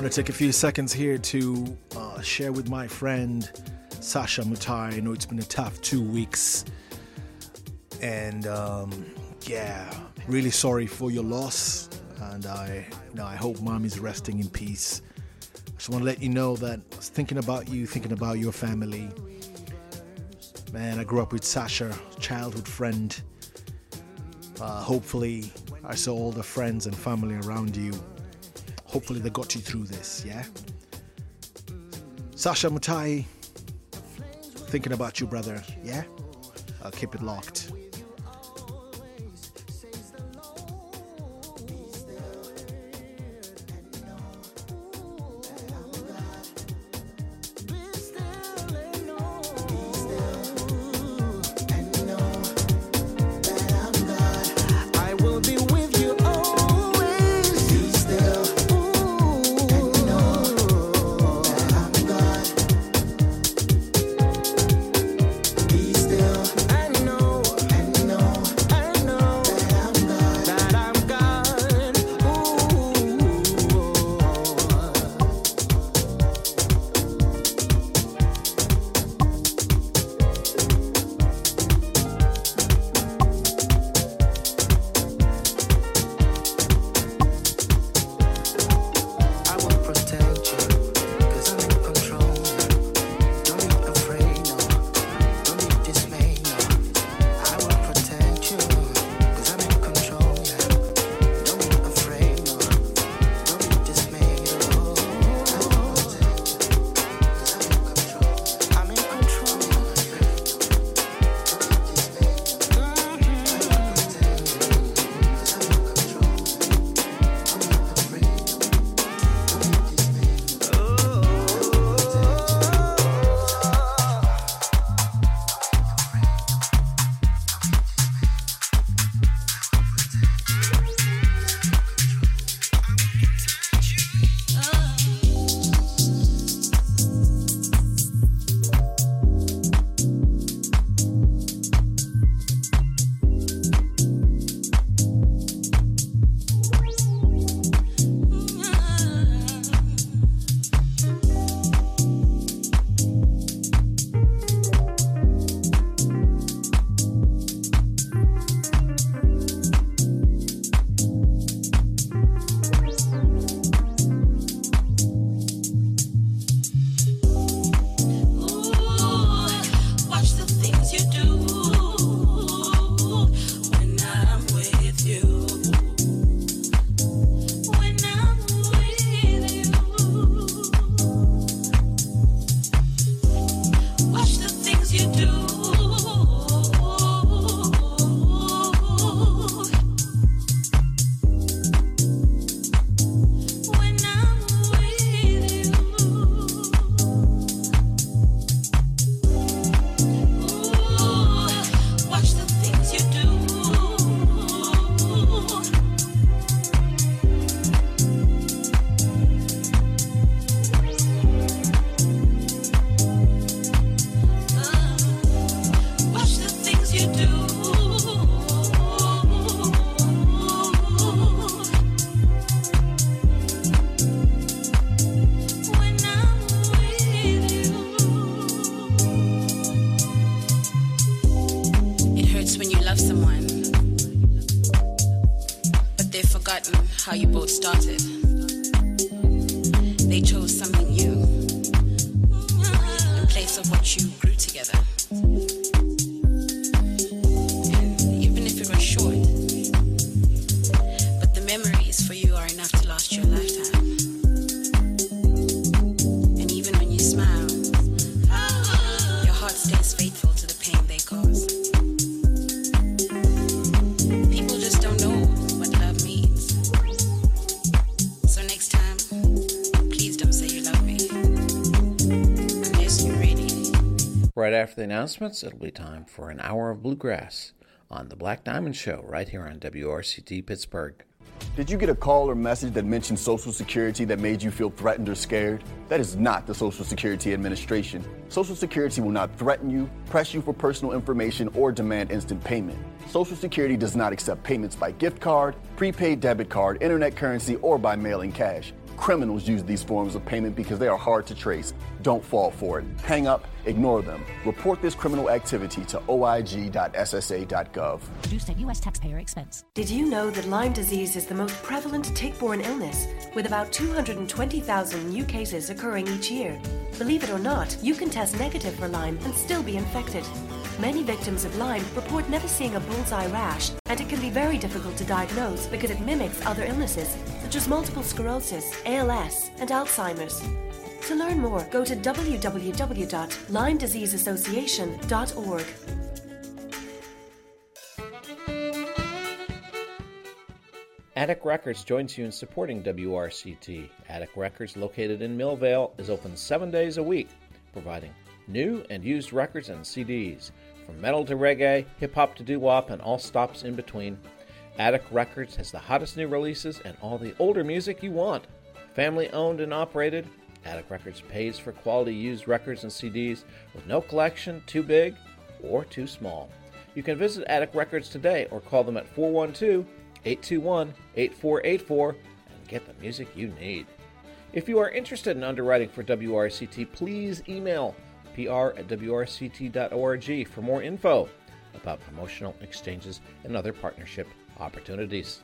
to take a few seconds here to share with my friend Sasha Mutai. I know it's been a tough 2 weeks. And really sorry for your loss. And I hope Mom is resting in peace. I just want to let you know that I was thinking about you, thinking about your family. Man, I grew up with Sasha, childhood friend. Hopefully, I saw all the friends and family around you. Hopefully, they got you through this, yeah? Sasha Mutai, thinking about you, brother, yeah? I'll keep it locked. How you both started. They chose something new in place of what you grew together. And even if it was short, but the memories for you are enough to last your lifetime. And even when you smile, your heart stays faithful to the pain they cause. People just don't know what love means. So next time, please don't say you love me. Unless you're ready. Right after the announcements, it'll be time for an hour of bluegrass on the Black Diamond Show right here on WRCT Pittsburgh. Did you get a call or message that mentioned Social Security that made you feel threatened or scared? That is not the Social Security Administration. Social Security will not threaten you, press you for personal information, or demand instant payment. Social Security does not accept payments by gift card, prepaid debit card, internet currency, or by mailing cash. Criminals use these forms of payment because they are hard to trace. Don't fall for it. Hang up, ignore them. Report this criminal activity to oig.ssa.gov. Produced at U.S. taxpayer expense. Did you know that Lyme disease is the most prevalent tick-borne illness, with about 220,000 new cases occurring each year? Believe it or not, you can test negative for Lyme and still be infected. Many victims of Lyme report never seeing a bullseye rash, and it can be very difficult to diagnose because it mimics other illnesses, such as multiple sclerosis, ALS, and Alzheimer's. To learn more, go to www.LymeDiseaseAssociation.org. Attic Records joins you in supporting WRCT. Attic Records, located in Millvale, is open 7 days a week, providing new and used records and CDs. From metal to reggae, hip-hop to doo-wop, and all stops in between. Attic Records has the hottest new releases and all the older music you want. Family owned and operated, Attic Records pays for quality used records and CDs with no collection too big or too small. You can visit Attic Records today or call them at 412-821-8484 and get the music you need. If you are interested in underwriting for WRCT, please email pr@wrct.org for more info about promotional exchanges and other partnership opportunities.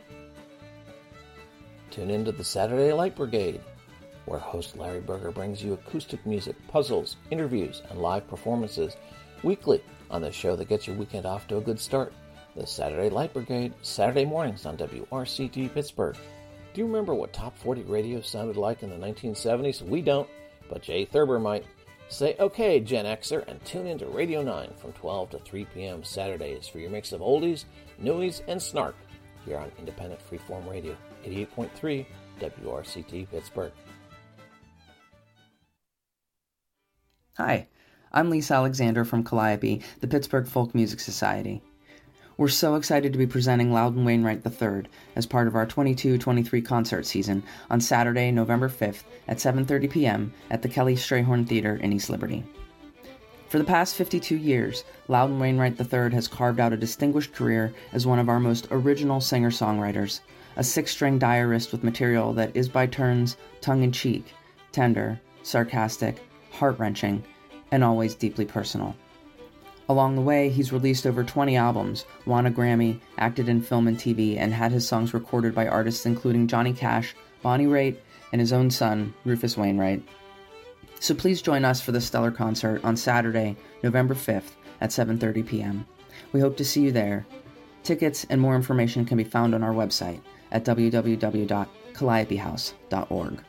Tune into the Saturday Light Brigade, where host Larry Berger brings you acoustic music, puzzles, interviews, and live performances weekly on the show that gets your weekend off to a good start. The Saturday Light Brigade, Saturday mornings on WRCT Pittsburgh. Do you remember what Top 40 radio sounded like in the 1970s? We don't, but Jay Thurber might. Say okay, Gen Xer, and tune into Radio 9 from 12 to 3 p.m. Saturdays for your mix of oldies, newies, and snark here on Independent Freeform Radio, 88.3 WRCT Pittsburgh. Hi, I'm Lisa Alexander from Calliope, the Pittsburgh Folk Music Society. We're so excited to be presenting Loudon Wainwright III as part of our 22-23 concert season on Saturday, November 5th at 7:30 p.m. at the Kelly Strayhorn Theater in East Liberty. For the past 52 years, Loudon Wainwright III has carved out a distinguished career as one of our most original singer-songwriters, a six-string diarist with material that is by turns tongue-in-cheek, tender, sarcastic, heart-wrenching, and always deeply personal. Along the way, he's released over 20 albums, won a Grammy, acted in film and TV, and had his songs recorded by artists including Johnny Cash, Bonnie Raitt, and his own son, Rufus Wainwright. So please join us for the stellar concert on Saturday, November 5th at 7:30 p.m. We hope to see you there. Tickets and more information can be found on our website at www.calliopehouse.org.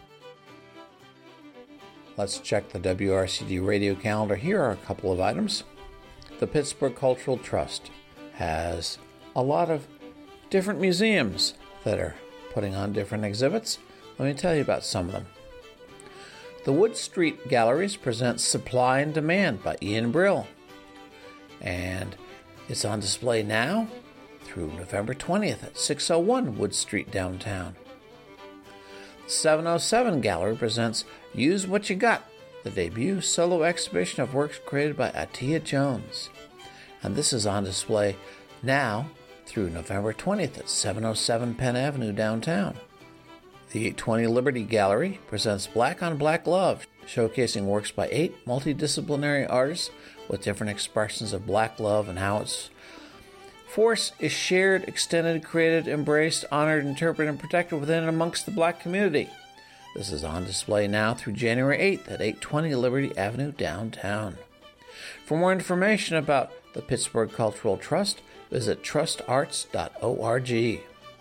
Let's check the WRCT radio calendar. Here are a couple of items. The Pittsburgh Cultural Trust has a lot of different museums that are putting on different exhibits. Let me tell you about some of them. The Wood Street Galleries presents Supply and Demand by Ian Brill. And it's on display now through November 20th at 601 Wood Street downtown. The 707 Gallery presents Use What You Got, the debut solo exhibition of works created by Atia Jones. And this is on display now through November 20th at 707 Penn Avenue downtown. The 820 Liberty Gallery presents Black on Black Love, showcasing works by 8 multidisciplinary artists with different expressions of black love and how its force is shared, extended, created, embraced, honored, interpreted, and protected within and amongst the black community. This is on display now through January 8th at 820 Liberty Avenue downtown. For more information about the Pittsburgh Cultural Trust, visit trustarts.org.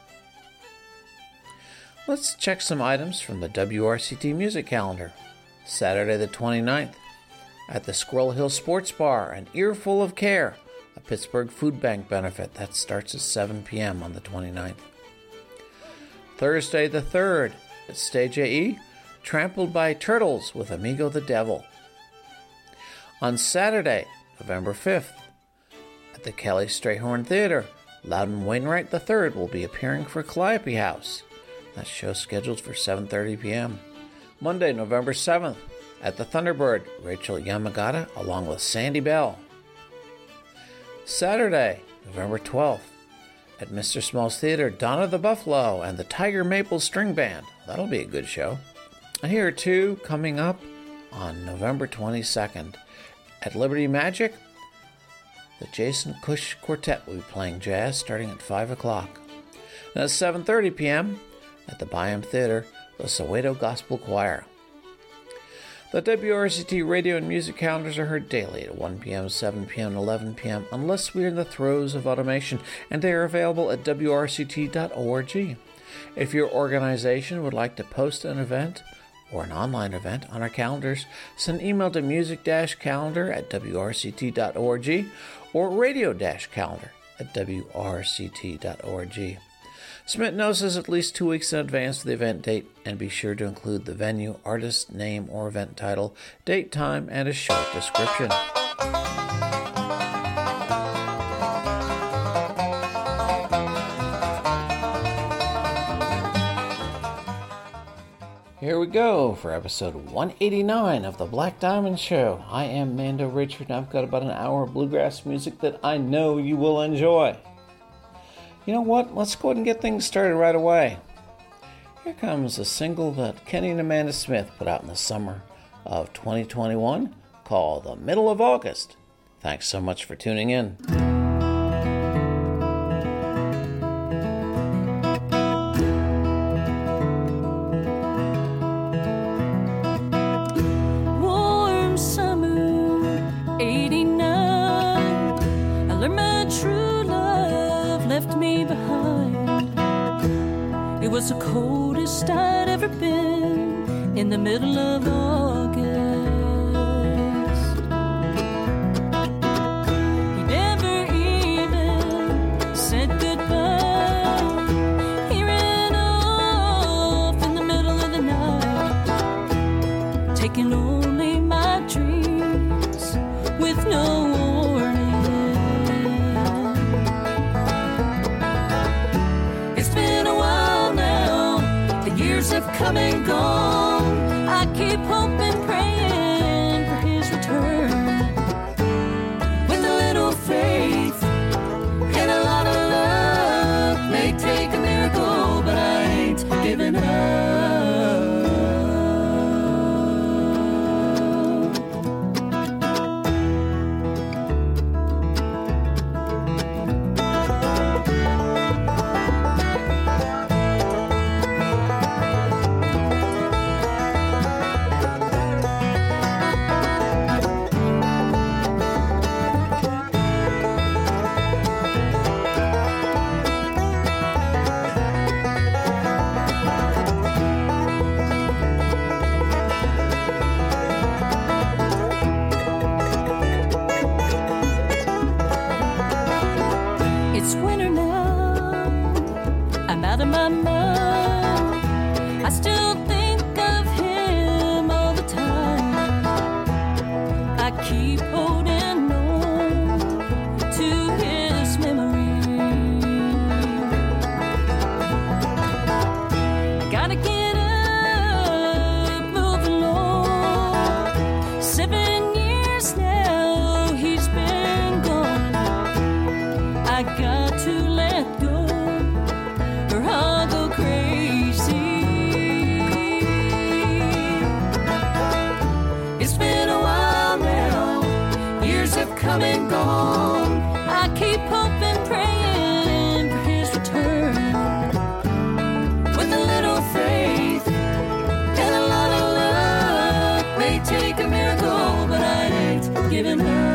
Let's check some items from the WRCT music calendar. Saturday the 29th, at the Squirrel Hill Sports Bar, an Earful of Care, a Pittsburgh Food Bank benefit that starts at 7 p.m. on the 29th. Thursday the 3rd, at Stage AE, Trampled by Turtles with Amigo the Devil. On Saturday, November 5th, at the Kelly Strayhorn Theater, Loudon Wainwright III will be appearing for Calliope House. That show's scheduled for 7:30 p.m. Monday, November 7th, at the Thunderbird, Rachel Yamagata along with Sandy Bell. Saturday, November 12th, At Mr. Small's Theater, Donna the Buffalo and the Tiger Maple String Band. That'll be a good show. And here are two coming up on November 22nd. At Liberty Magic, the Jason Cush Quartet will be playing jazz starting at 5 o'clock. Then at 7:30 p.m. at the Byham Theater, the Soweto Gospel Choir. The WRCT radio and music calendars are heard daily at 1 p.m., 7 p.m., and 11 p.m. unless we're in the throes of automation, and they are available at WRCT.org. If your organization would like to post an event or an online event on our calendars, send an email to music-calendar@WRCT.org or radio-calendar at WRCT.org. Submit notices at least 2 weeks in advance of the event date, and be sure to include the venue, artist, name, or event title, date, time, and a short description. Here we go for episode 189 of The Black Diamond Show. I am Mando Richard, and I've got about an hour of bluegrass music that I know you will enjoy. You know what? Let's go ahead and get things started right away. Here comes a single that Kenny and Amanda Smith put out in the summer of 2021 called The Middle of August. Thanks so much for tuning in. Warm summer, 89. I learned my true love left me behind. It was the coldest I'd ever been in the middle of August. He never even said goodbye. He ran off in the middle of the night, taking only my dreams with no warning. It's been a while now, the years have come and gone. I keep hoping, praying for his return, with a little faith and a lot of luck. May take a miracle, but I ain't giving up. It's winter now, I'm out of my mind. I still think of him all the time. I keep holding on to his memory. I gotta get up, move along. 7 years now he's been gone. I got to let go, or I'll go crazy. It's been a while now, years have come and gone. I keep hoping, praying for his return, with a little faith and a lot of luck. May take a miracle, but I ain't giving up.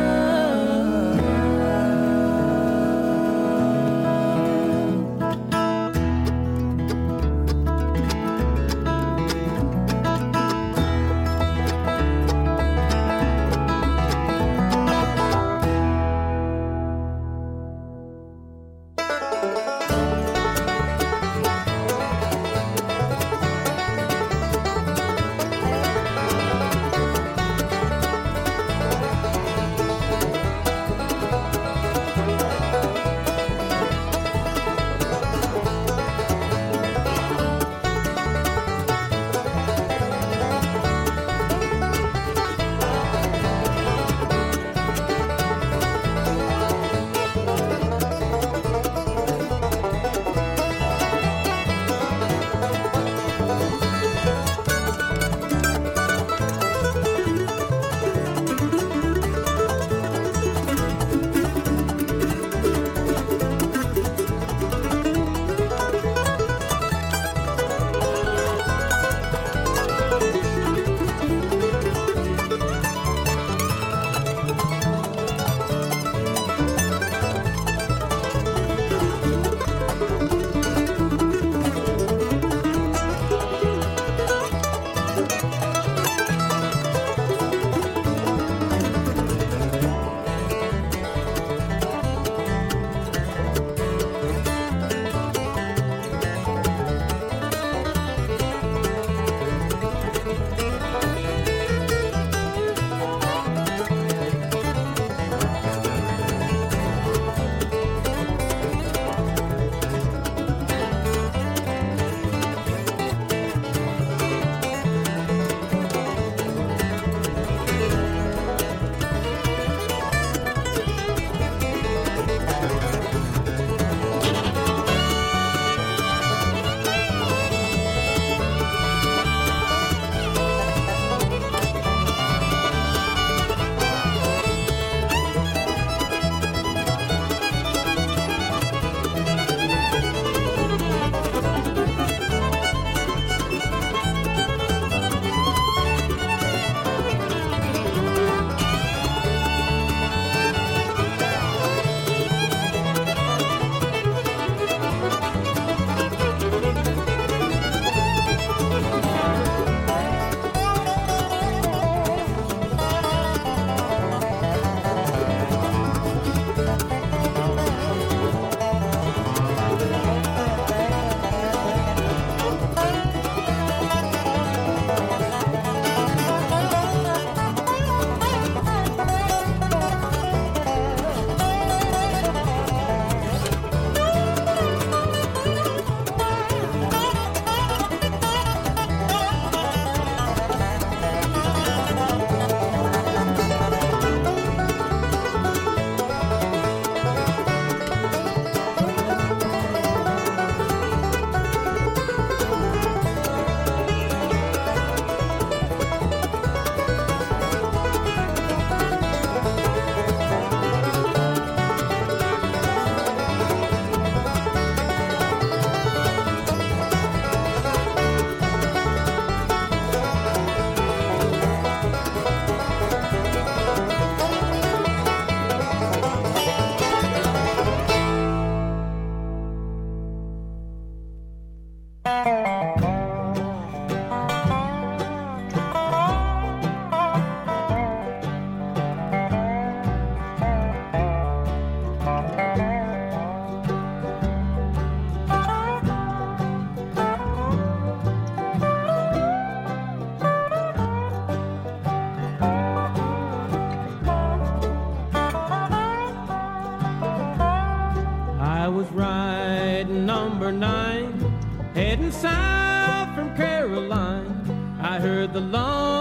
heading south from Caroline, I heard the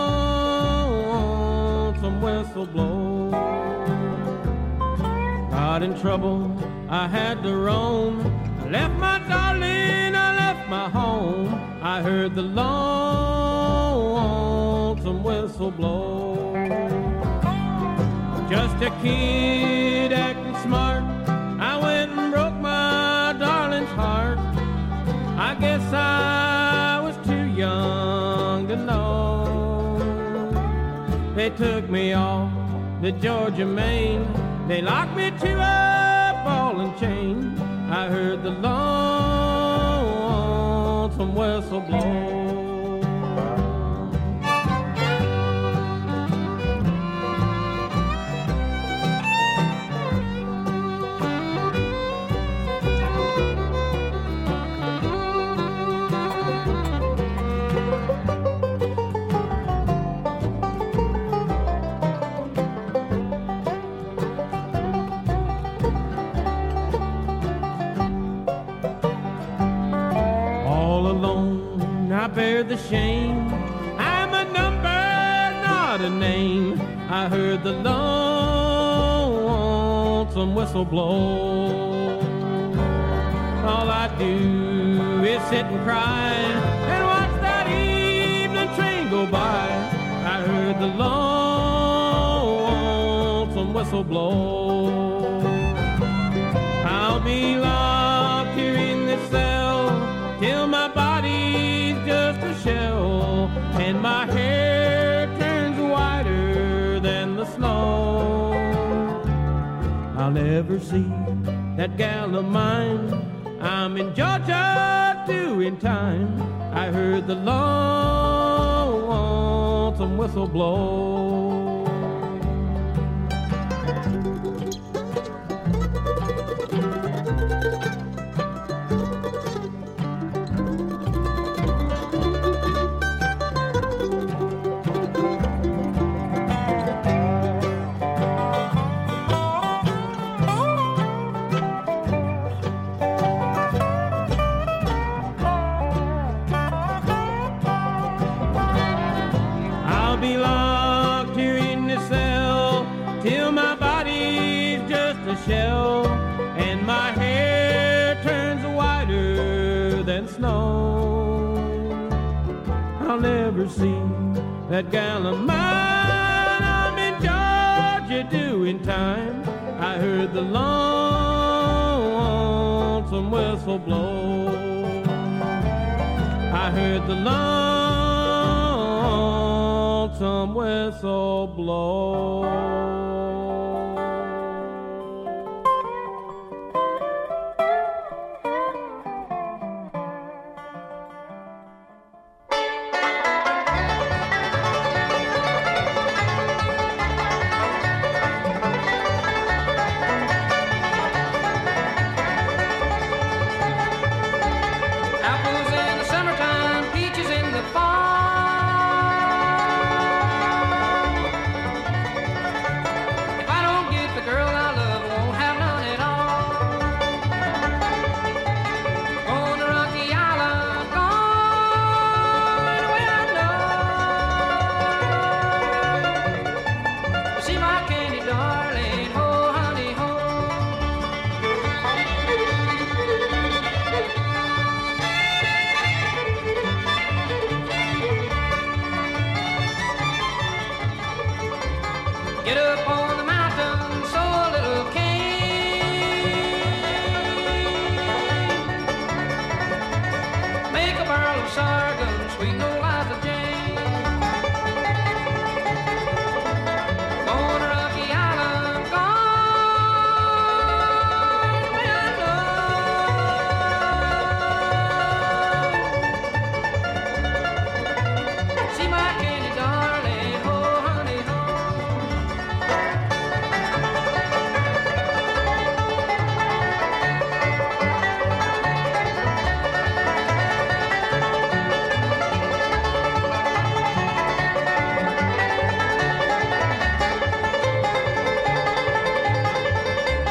lonesome whistle blow. Got in trouble, I had to roam. I left my darling, I left my home. I heard the lonesome whistle blow. Just a kid acting smart, I went and broke my darling's heart. I guess I was too young to know. They took me off to Georgia, Maine. They locked me to a ball and chain. I heard the lonesome whistle blow. I bear the shame. I'm a number, not a name. I heard the lonesome whistle blow. All I do is sit and cry and watch that evening train go by. I heard the lonesome whistle blow. I'll be locked here in this cell till my body's just a shell and my hair turns whiter than the snow. I'll never see that gal of mine. I'm in Georgia doing time. I heard the lonesome whistle blow. Shell and my hair turns whiter than snow. I'll never see that gal of mine. I'm in Georgia doing time. I heard the lonesome whistle blow. I heard the lonesome whistle blow.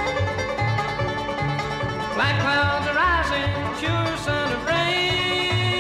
Black clouds are rising, sure son of rain.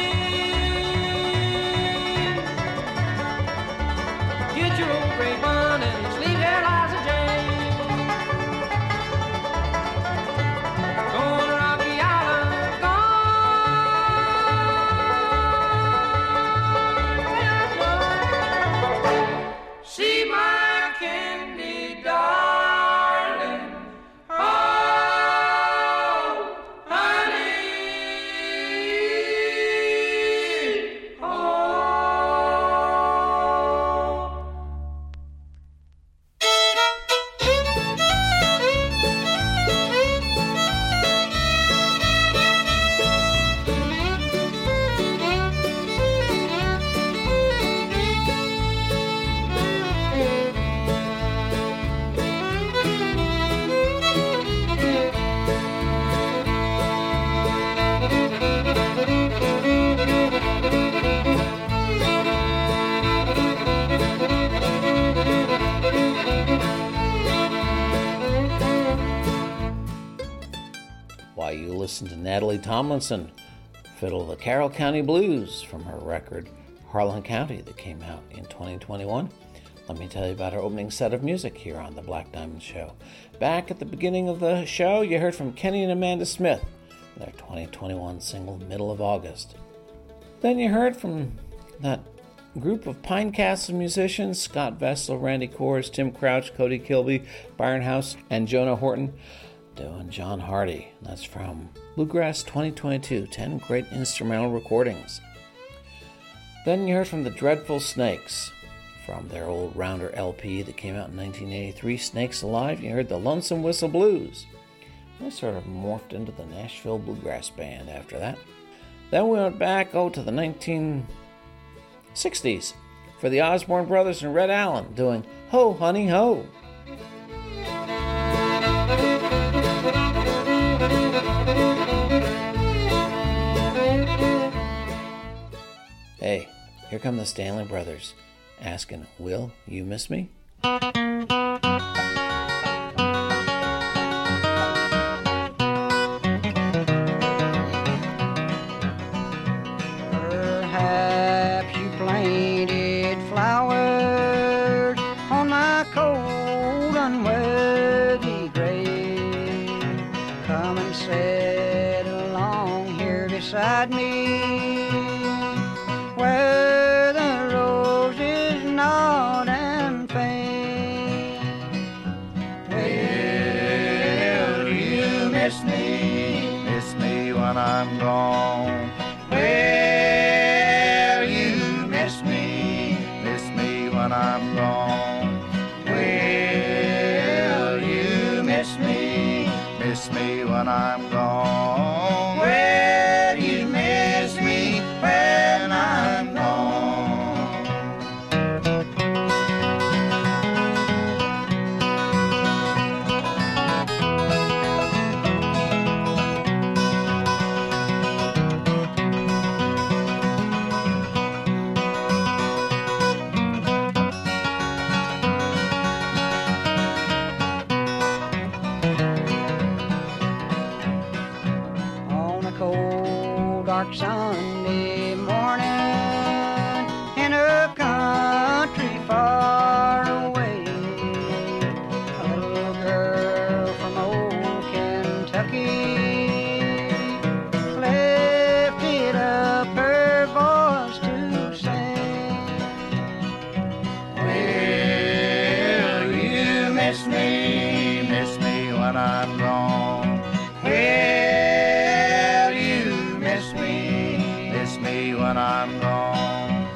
why you listen to Natalie Tomlinson fiddle the Carroll County Blues from her record Harlan County that came out in 2021. Let me tell you about our opening set of music here on the Black Diamond Show. Back at the beginning of the show, you heard from Kenny and Amanda Smith, their 2021 single Middle of August. Then you heard from that group of Pine Castle musicians, Scott Vessel, Randy Kors, Tim Crouch, Cody Kilby, Byron House, and Jonah Horton, doing John Hardy. That's from Bluegrass 2022, 10 great instrumental recordings. Then you heard from the Dreadful Snakes, from their old Rounder LP that came out in 1983, Snakes Alive. You heard the Lonesome Whistle Blues. They sort of morphed into the Nashville Bluegrass Band after that. Then we went back to the 1960s for the Osborne Brothers and Red Allen doing Ho Honey Ho. Hey, here come the Stanley Brothers asking, will you miss me? Perhaps you planted flowers on my cold, unworthy grave. Come and sit along here beside me, where the roses nod and fade. Will you miss me? Miss me when I'm gone. Will you miss me? Miss me when I'm gone. Will you miss me? Miss me when I'm gone. Will you miss me when I'm gone? Dark Sunday morning in a country far away, a little girl from old Kentucky lifted up her voice to sing. Will you miss me? Miss me when I'm gone. When I'm gone,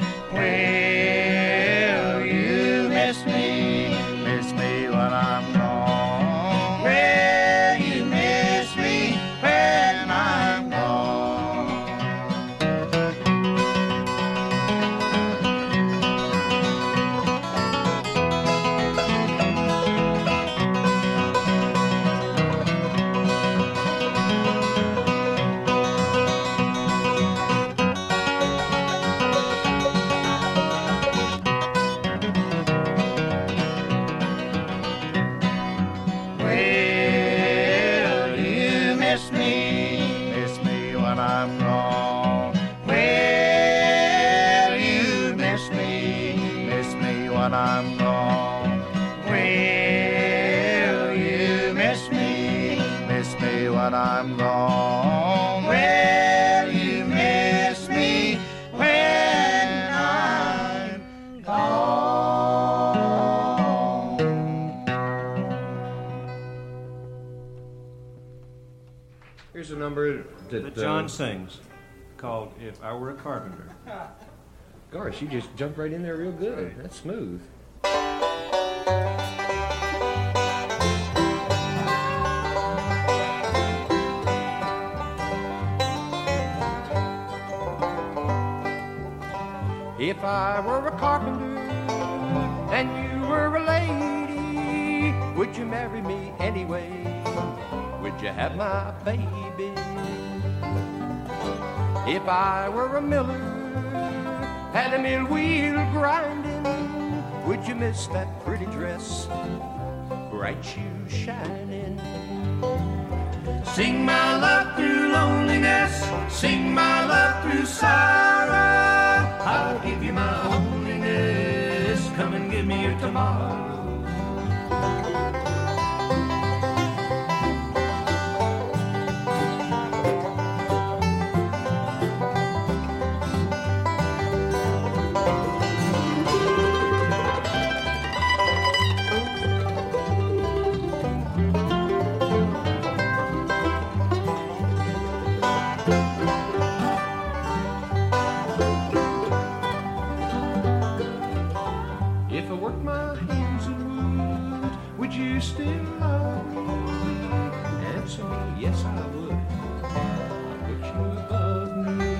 will you miss me? Miss me when I'm gone. Will you miss me when I'm gone? I'm gone. Will you miss me? Miss me when I'm gone. Will you miss me when I'm gone? Here's a number that John sings called If I Were a Carpenter. Gosh, you just jumped right in there real good. That's smooth. If I were a carpenter and you were a lady, would you marry me anyway? Would you have my baby? If I were a miller, had a mill wheel grinding, would you miss that pretty dress, bright shoes shining? Sing my love through loneliness, sing my love through sorrow. I'll give you my loneliness, come and give me your tomorrow. Still love me? Answer me, yes I would. I'll put you above me.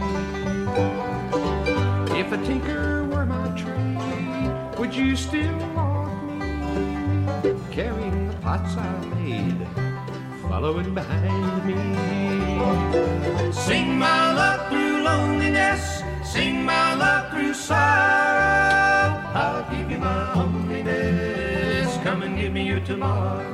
If a tinker were my trade, would you still want me? Carrying the pots I made, following behind me. Sing my love through loneliness, sing my love through sorrow. I'll give you my loneliness, come and give me your tomorrow.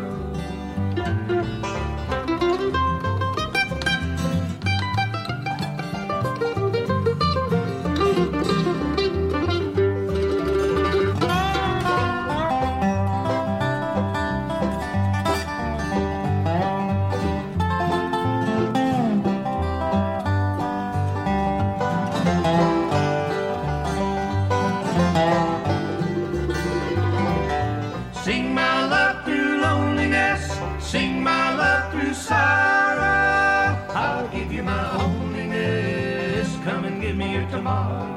Sing my love through loneliness, sing my love through sorrow. I'll give you my loneliness, come and give me your tomorrow.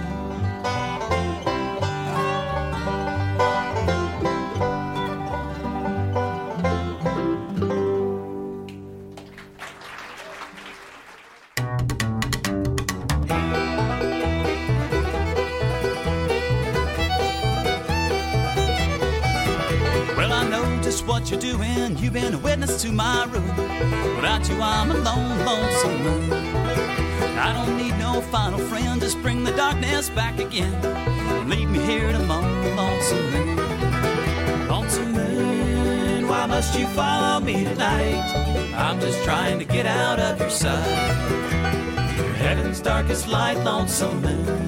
What you're doing, you've been a witness to my ruin. Without you I'm a lone, lonesome moon. I don't need no final friend, just bring the darkness back again. Leave me here to moan, lonesome moon. Lonesome moon, why must you follow me tonight? I'm just trying to get out of your sight. Your heaven's darkest light, lonesome moon.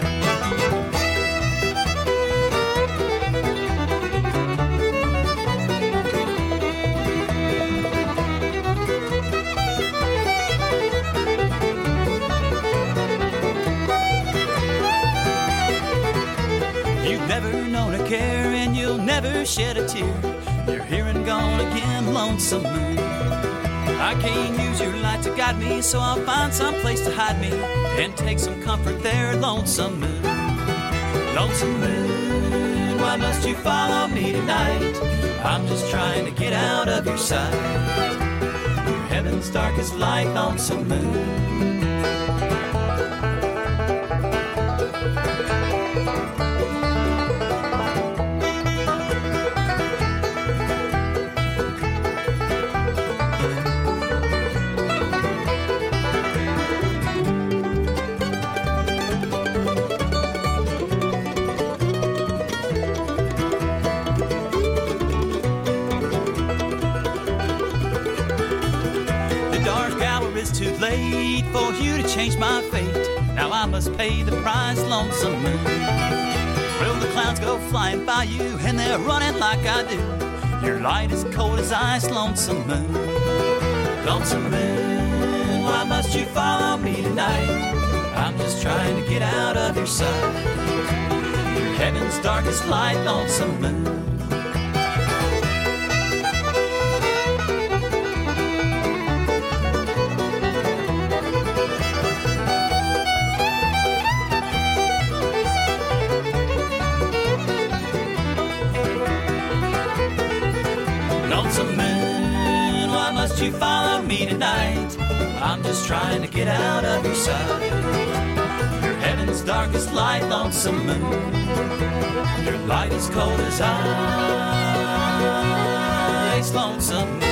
Care and you'll never shed a tear. You're here and gone again, lonesome moon. I can't use your light to guide me, so I'll find some place to hide me and take some comfort there, lonesome moon. Lonesome moon, why must you follow me tonight? I'm just trying to get out of your sight. Your heaven's darkest light, lonesome moon. Too late for you to change my fate. Now I must pay the price, lonesome moon. Will the clouds go flying by you and they're running like I do? Your light is cold as ice, lonesome moon. Lonesome moon, why must you follow me tonight? I'm just trying to get out of your sight. Your heaven's darkest light, lonesome moon. You follow me tonight. I'm just trying to get out of your sight. Your heaven's darkest light, lonesome moon. Your light is cold as ice, lonesome moon.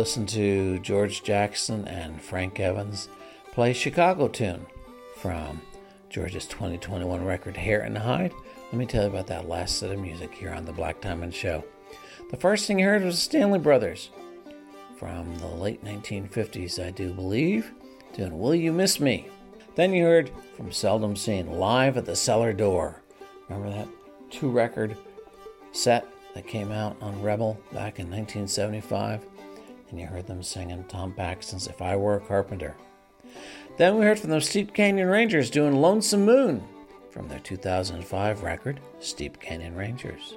listen to George Jackson and Frank Evans play Chicago Tune from George's 2021 record, Hair and Hide. Let me tell you about that last set of music here on the Black Diamond Show. The first thing you heard was the Stanley Brothers from the late 1950s, I do believe, doing Will You Miss Me? Then you heard from Seldom Seen, Live at the Cellar Door. Remember that 2-record set that came out on Rebel back in 1975? And you heard them singing Tom Paxton's If I Were a Carpenter. Then we heard from the Steep Canyon Rangers doing Lonesome Moon from their 2005 record, Steep Canyon Rangers.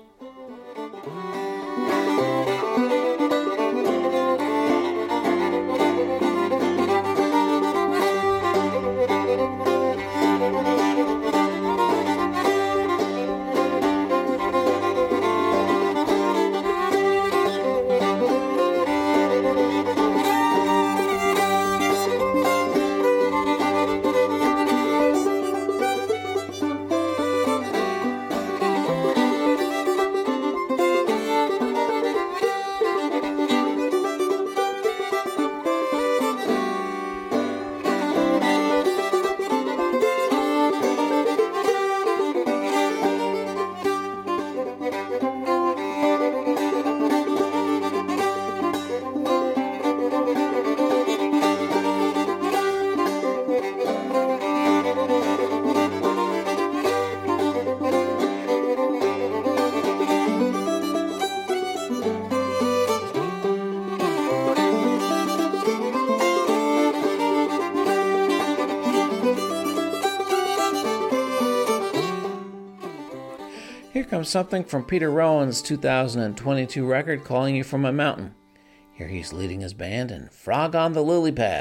Here comes something from Peter Rowan's 2022 record, Calling You From a Mountain. Here he's leading his band in Frog on the Lily Pad.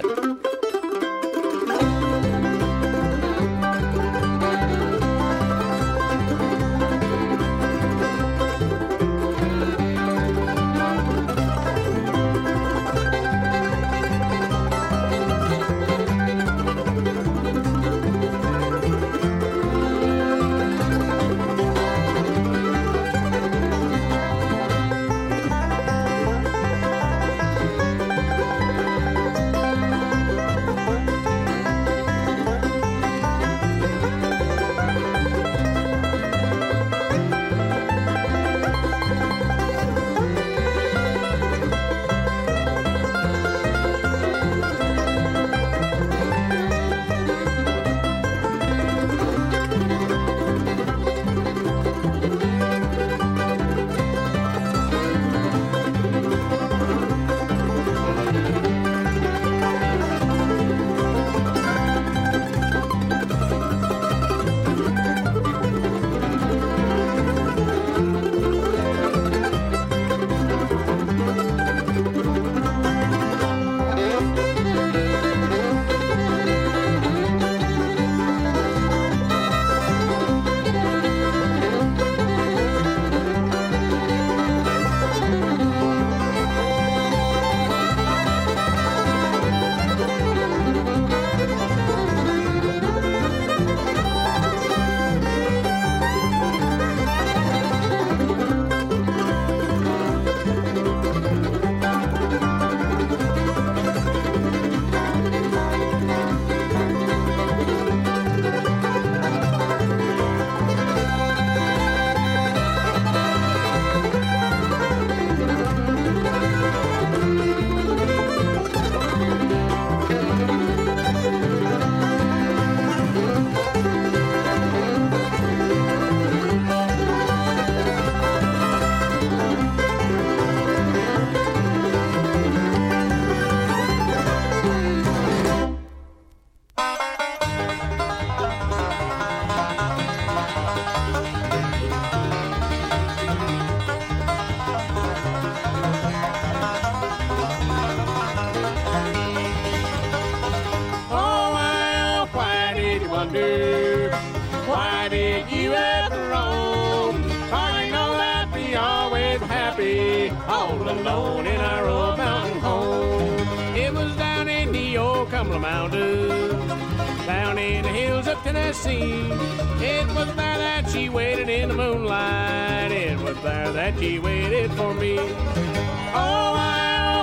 wonder, why did you ever roam? For you know that we always happy, all alone in our old mountain home. It was down in the old Cumberland Mountains, down in the hills of Tennessee. It was there that she waited in the moonlight. It was there that she waited for me. Oh, why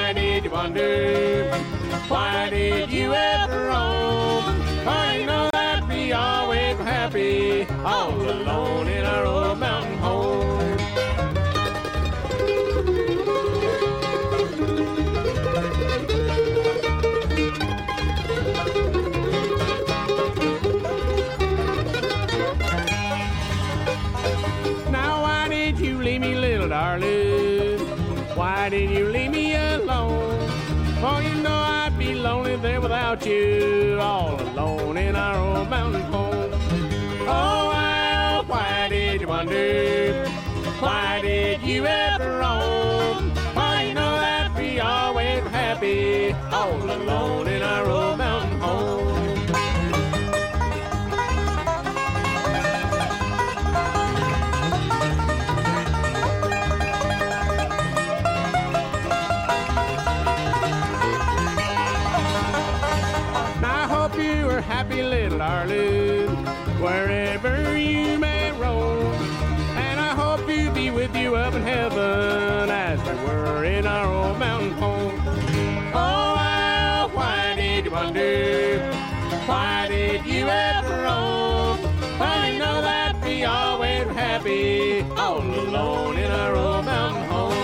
why did you wonder? Why did you ever roam? Oh, you know that we always were happy, all alone in our old mountain home. Now why did you leave me, little darling? Why did you leave me alone? Oh, you know I'd be lonely there without you, all alone in our old mountain home. Oh, why did you wonder? Why did you ever roam? Oh, you know that we always were happy, all alone in our old mountain home. Happy little darling, wherever you may roam, and I hope you be with you up in heaven as we were in our old mountain home. Oh, why did you wonder? Why did you ever roam? Well, you know that we always were happy, all alone in our old mountain home.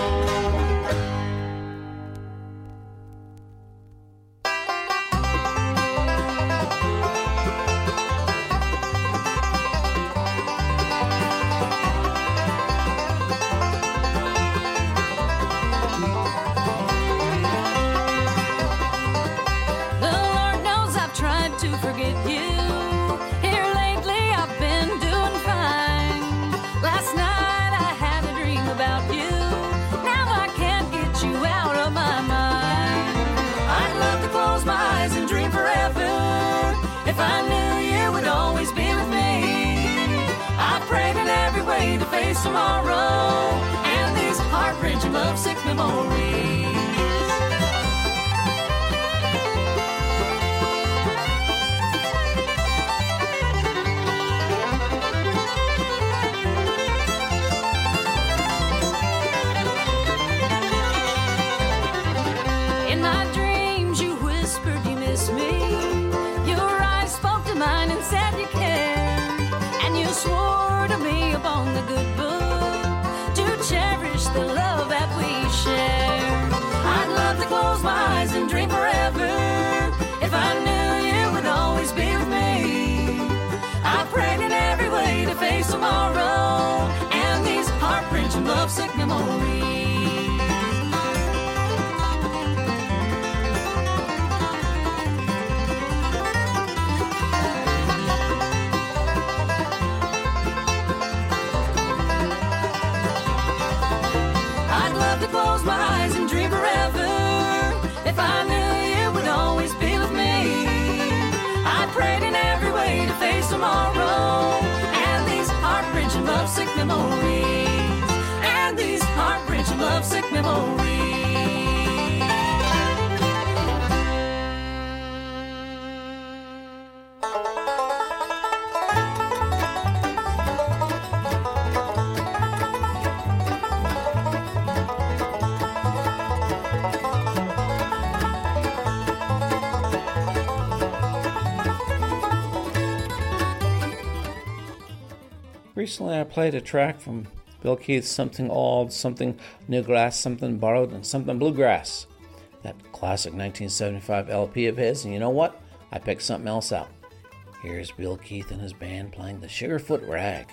If I knew you would always be with me, I prayed in every way to face tomorrow and these heart-wrenching lovesick memories. In my dreams you whispered you miss me. Mine and said you cared, and you swore to me upon the good book to cherish the love that we share. I'd love to close my eyes and dream forever if I knew you would always be with me. I prayed in every way to face tomorrow and these heart-wrenching lovesick memories. To close my eyes and dream forever if I knew you would always be with me. I prayed in every way to face tomorrow and these heart-wrenching lovesick memories, and these heart-wrenching lovesick memories. Recently I played a track from Bill Keith's Something Old, Something Newgrass, Something Borrowed, and Something Bluegrass. That classic 1975 LP of his, and you know what? I picked something else out. Here's Bill Keith and his band playing the Sugarfoot Rag.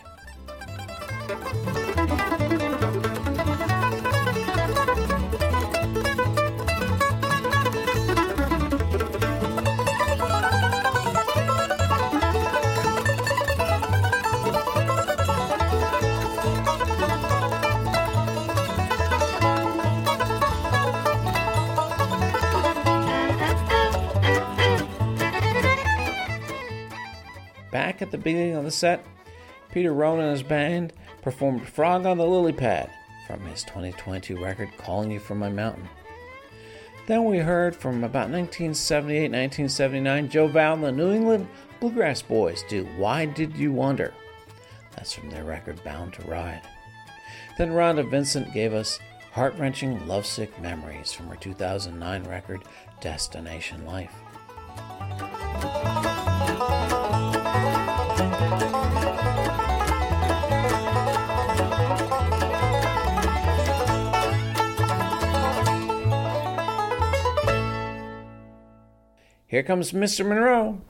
Back at the beginning of the set, Peter Rowan and his band performed Frog on the Lily Pad from his 2022 record Calling You From My Mountain. Then we heard from about 1978-1979 Joe Val and the New England Bluegrass Boys do Why Did You Wonder? That's from their record Bound to Ride. Then Rhonda Vincent gave us heart-wrenching, lovesick memories from her 2009 record, Destination Life. Here comes Mr. Monroe.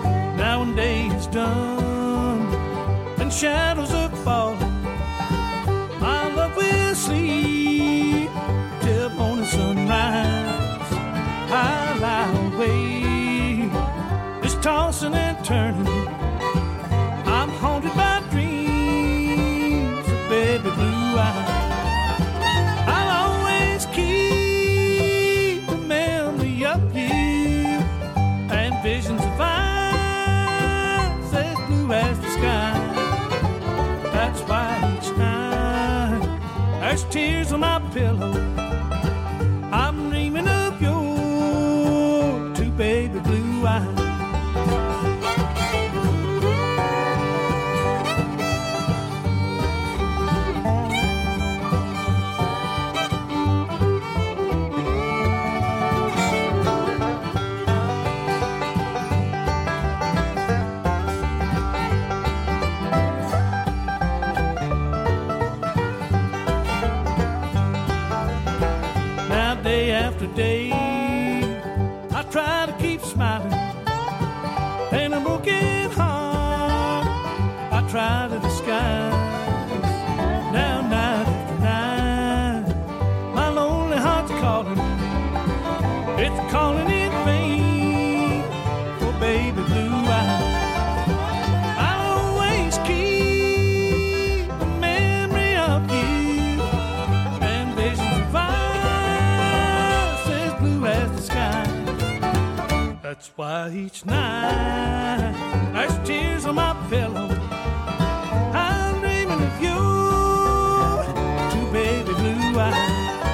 Done and shadows are falling tears on my pillow. I'm dreaming of your two baby blue eyes. Day after day, I try to keep smiling, and a broken heart I try to disguise. Now night after night, my lonely heart's calling. It's calling in vain for baby blue eyes. I'll always keep the memory of you and visions of That's why each night there's tears on my pillow. I'm dreaming of you, two baby blue eyes.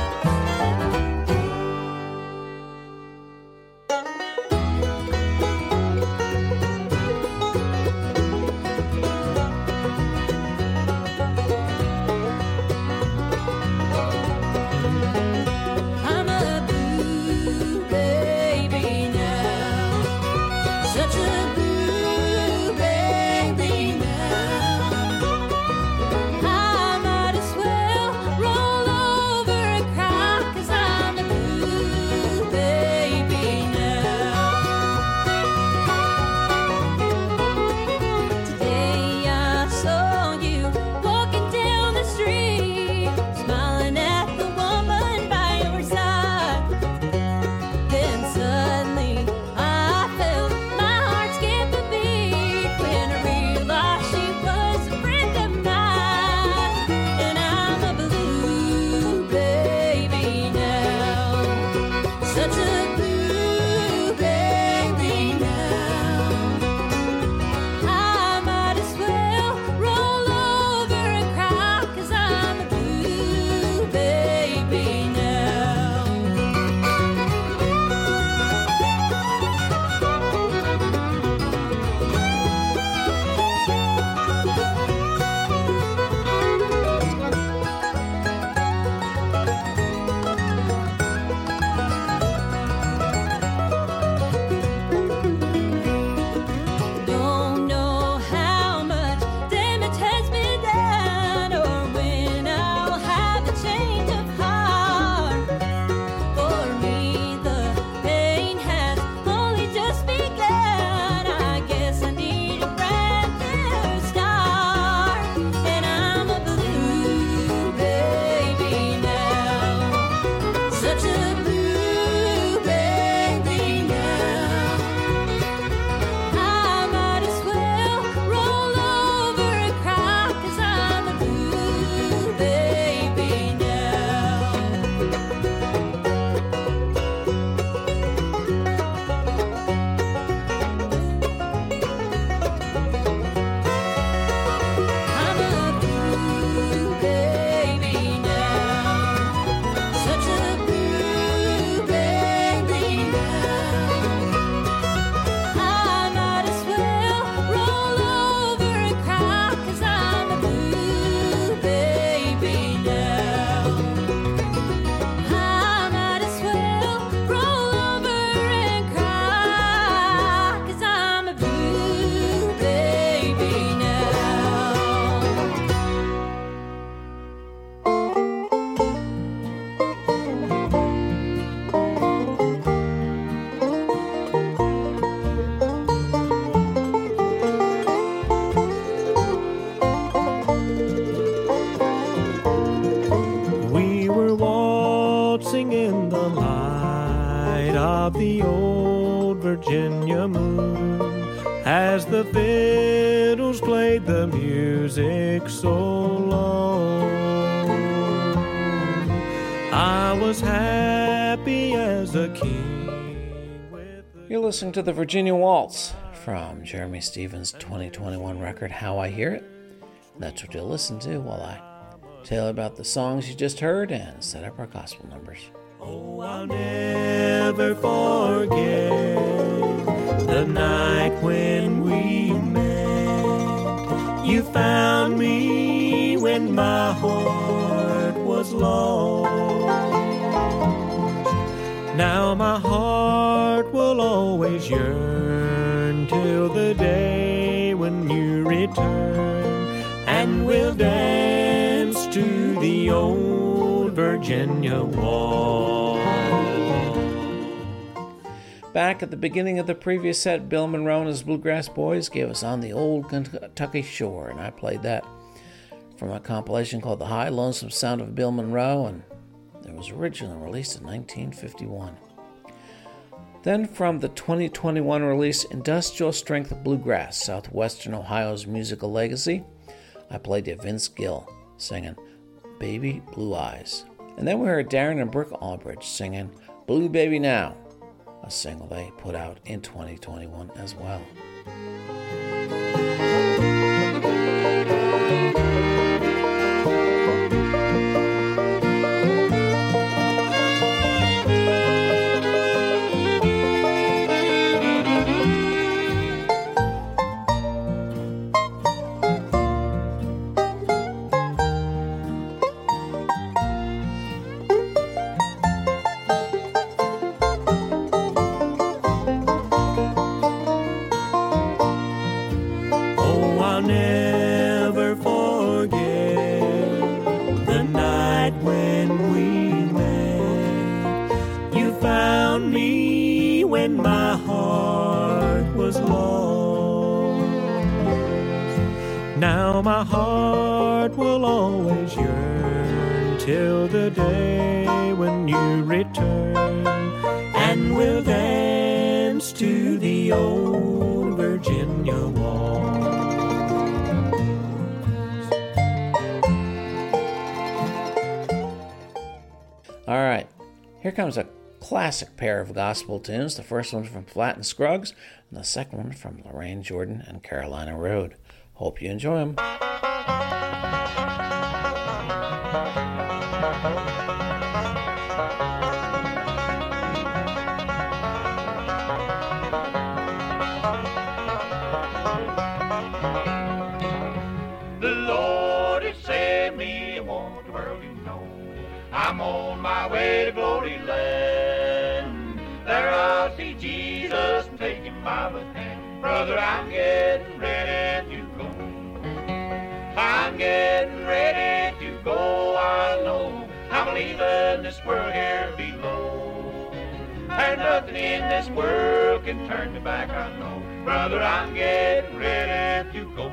Virginia moon, as the fiddles played the music so long. I was happy as a king. You're listening to the Virginia Waltz from Jeremy Stevens' 2021 record, How I Hear It. That's what you'll listen to while I tell you about the songs you just heard, and set up our gospel numbers. Oh, I'll never forget the night when we met. You found me when my heart was lost. Now my heart will always yearn till the day when you return, and we'll dance to the old Virginia Waltz. Back at the beginning of the previous set, Bill Monroe and his Bluegrass Boys gave us On the Old Kentucky Shore, and I played that from a compilation called The High Lonesome Sound of Bill Monroe, and it was originally released in 1951. Then from the 2021 release, Industrial Strength Bluegrass, Southwestern Ohio's Musical Legacy, I played you Vince Gill singing Baby Blue Eyes. And then we heard Darren and Brooke Aldridge singing Blue Baby Now, a single they put out in 2021 as well. Now my heart will always yearn till the day when you return, and we'll dance to the old Virginia Waltz. All right, here comes a classic pair of gospel tunes. The first one from Flatt and Scruggs, and the second one from Lorraine Jordan and Carolina Road. Hope you enjoy them. The Lord has saved me, I want the world to know. I'm on my way to glory land. There I'll see Jesus taking my hand. Brother, I'm getting ready to go. I'm getting ready to go, I know. I'm leaving this world here below. And nothing in this world can turn me back, I know. Brother, I'm getting ready to go.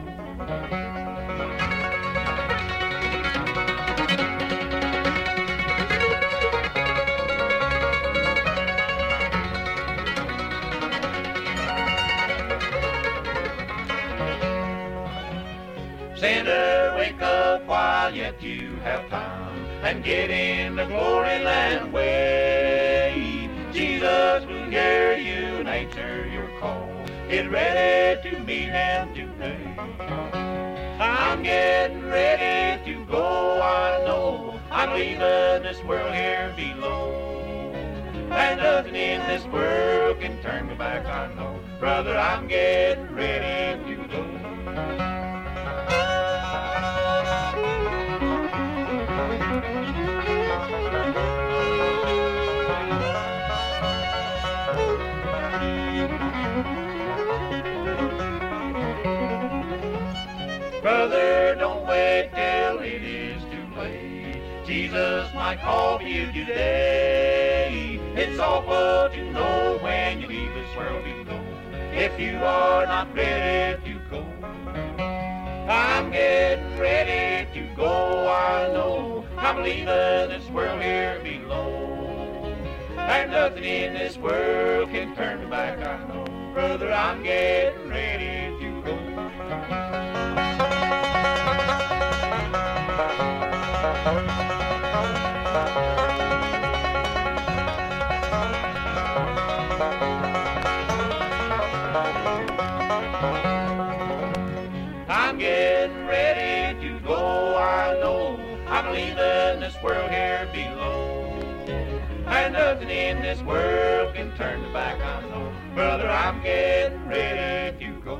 Sinner, wake up while yet you have time, and get in the glory land way. Jesus will hear you and answer your call. Get ready to meet him today. I'm getting ready to go, I know. I'm leaving this world here below. And nothing in this world can turn me back, I know. Brother, I'm getting ready to go. Brother, don't wait till it is too late. Jesus might call for you today. It's awful to know when you leave this world below, if you are not ready to go. I'm getting ready to go, I know. I'm leaving this world here below. And nothing in this world can turn me back, I know. Brother, I'm getting ready to go. I'm getting ready to go, I know. I'm I'm leaving this world here below. And nothing in this world can turn me back, I know. Brother, I'm getting ready to go.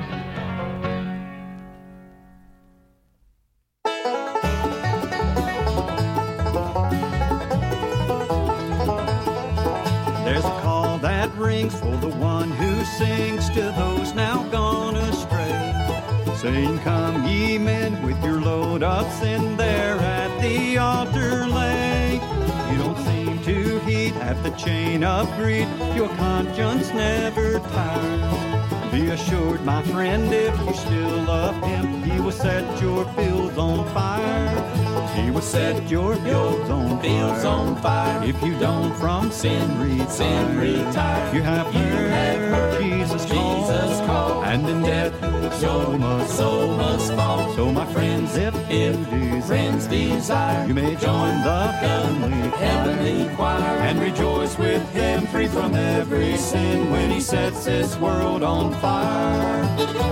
There's a call that rings for the one who sings to those now gone astray, saying, come ye men with your load of sin, there at the altar lay. You don't seem to heed at the chain of greed, your conscience never tires. Be assured, my friend, if you still love him, he will set your fields on fire. He will set your fields on fire. If you don't from sin retire. You have heard Jesus call, and in death so must fall. So my friends, if friends desire, you may join the heavenly choir and rejoice with him, free from every sin, when he sets this world on fire.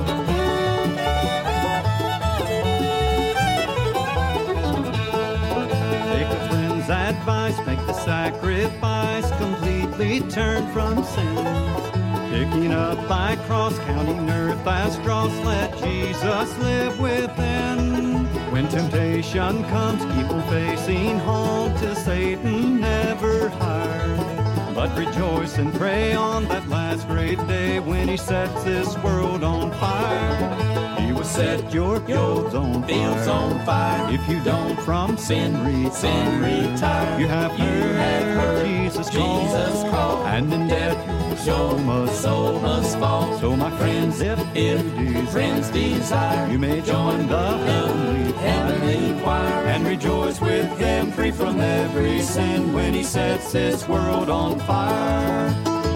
Advice, make the sacrifice, completely turn from sin. Picking up thy cross, counting earth as dross, let Jesus live within. When temptation comes, keep on facing home, till Satan never hire. But rejoice and pray on that last great day, when he sets this world on fire. He will set your fields on fire. If you don't from sin retire. You have heard Jesus call, and in death so must fall. So my friends, if friends desire, you may join the heavenly choir and rejoice with him, free from every sin, when he sets this world on fire.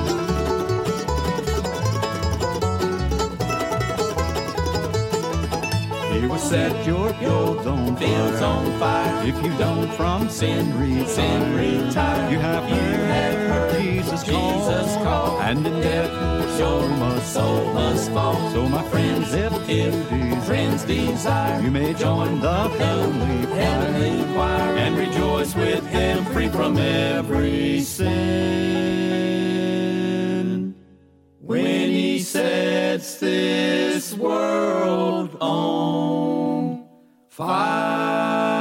He will set your fields on fire. If you don't from sin retire. You have heard Jesus call, and in death so must fall. So my friends, if friends desire, you may join the heavenly choir and rejoice with him, free from every sin, when he sets this world on fire.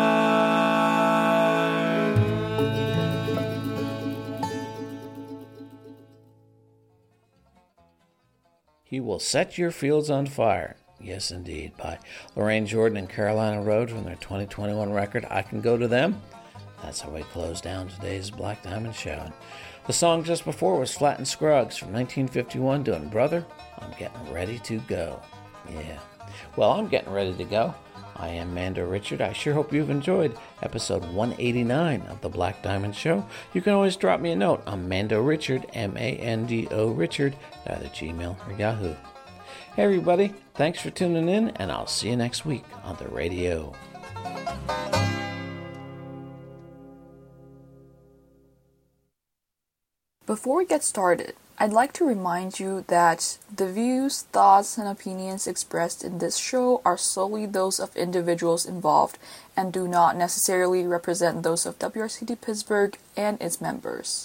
He will set your fields on fire. Yes, indeed, by Lorraine Jordan and Carolina Road from their 2021 record, I Can Go to Them. That's how we close down today's Black Diamond Show. The song just before was Flatt and Scruggs from 1951 doing Brother, I'm Getting Ready to Go. Yeah. Well, I'm getting ready to go. I am Mando Richard. I sure hope you've enjoyed episode 189 of the Black Diamond Show. You can always drop me a note on Mando Richard, M-A-N-D-O Richard, at either Gmail or Yahoo. Hey everybody, thanks for tuning in, and I'll see you next week on the radio. Before we get started, I'd like to remind you that the views, thoughts, and opinions expressed in this show are solely those of individuals involved and do not necessarily represent those of WRCD Pittsburgh and its members.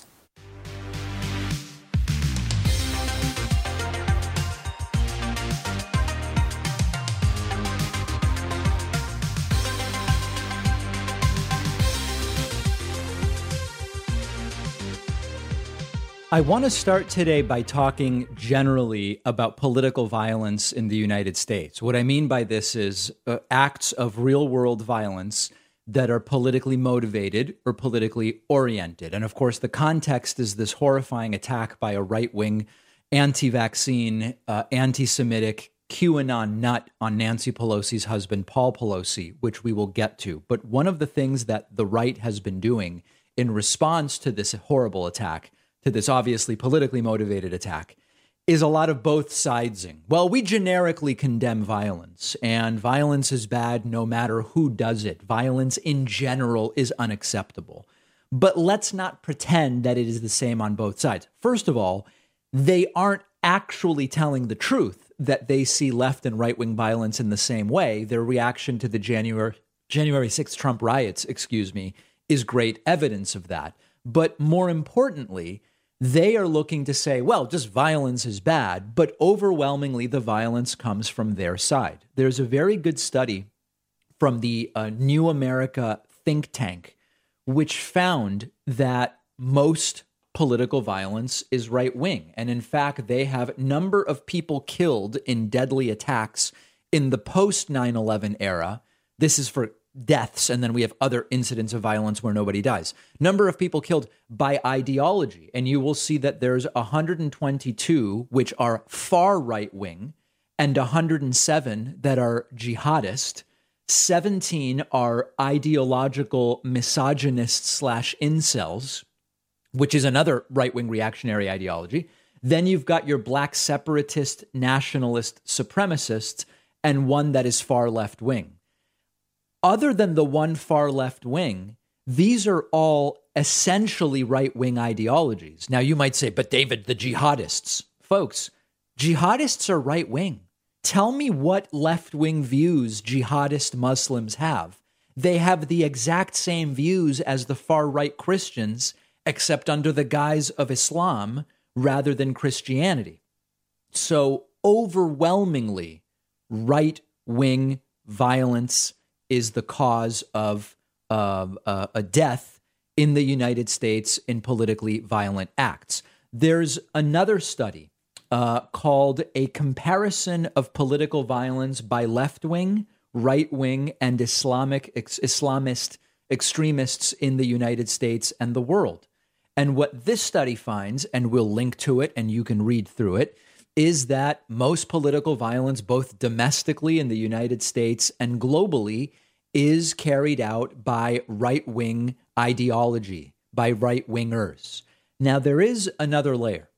I want to start today by talking generally about political violence in the United States. What I mean by this is acts of real-world violence that are politically motivated or politically oriented. And of course, the context is this horrifying attack by a right-wing, anti-vaccine, anti-Semitic QAnon nut on Nancy Pelosi's husband, Paul Pelosi, which we will get to. But one of the things that the right has been doing in response to this horrible attack, to this obviously politically motivated attack, is a lot of both sidesing. Well, we generically condemn violence, and violence is bad no matter who does it. Violence in general is unacceptable. But let's not pretend that it is the same on both sides. First of all, they aren't actually telling the truth that they see left and right-wing violence in the same way. Their reaction to the January January 6th Trump riots, is great evidence of that. But more importantly, they are looking to say, well, just violence is bad, but overwhelmingly the violence comes from their side. There's a very good study from the New America think tank, which found that most political violence is right-wing. And in fact, they have number of people killed in deadly attacks in the post-9/11 era. This is for deaths, and then we have other incidents of violence where nobody dies. Number of people killed by ideology, and you will see that there's 122 which are far right-wing and 107 that are jihadist. 17 are ideological misogynists / incels, which is another right-wing reactionary ideology. Then you've got your black separatist, nationalist supremacists, and one that is far left-wing. Other than the one far left-wing, these are all essentially right-wing ideologies. Now, you might say, but David, the jihadists. Folks, jihadists are right-wing. Tell me what left-wing views jihadist Muslims have. They have the exact same views as the far-right Christians, except under the guise of Islam rather than Christianity. So overwhelmingly, right-wing violence is the cause of a death in the United States in politically violent acts. There's another study called A Comparison of Political Violence by Left-Wing, Right-Wing, and Islamist extremists in the United States and the world. And what this study finds, and we'll link to it and you can read through it, is that most political violence, both domestically in the United States and globally, is carried out by right-wing ideology, by right-wingers. Now, there is another layer.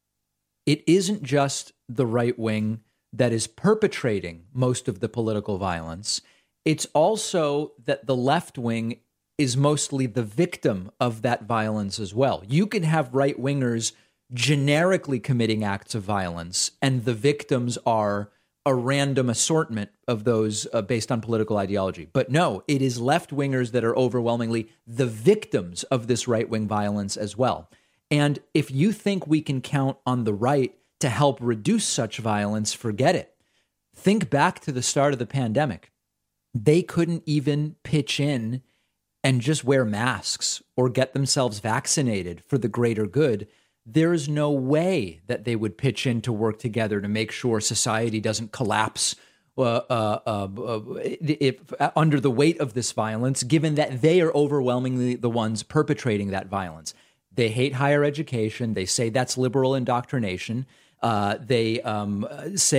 It isn't just the right wing that is perpetrating most of the political violence. It's also that the left wing is mostly the victim of that violence as well. You can have right wingers generically committing acts of violence, and the victims are a random assortment of those based on political ideology. But no, it is left wingers that are overwhelmingly the victims of this right wing violence as well. And if you think we can count on the right to help reduce such violence, forget it. Think back to the start of the pandemic. They couldn't even pitch in and just wear masks or get themselves vaccinated for the greater good. There is no way that they would pitch in to work together to make sure society doesn't collapse under the weight of this violence, given that they are overwhelmingly the ones perpetrating that violence. They hate higher education. They say that's liberal indoctrination. They say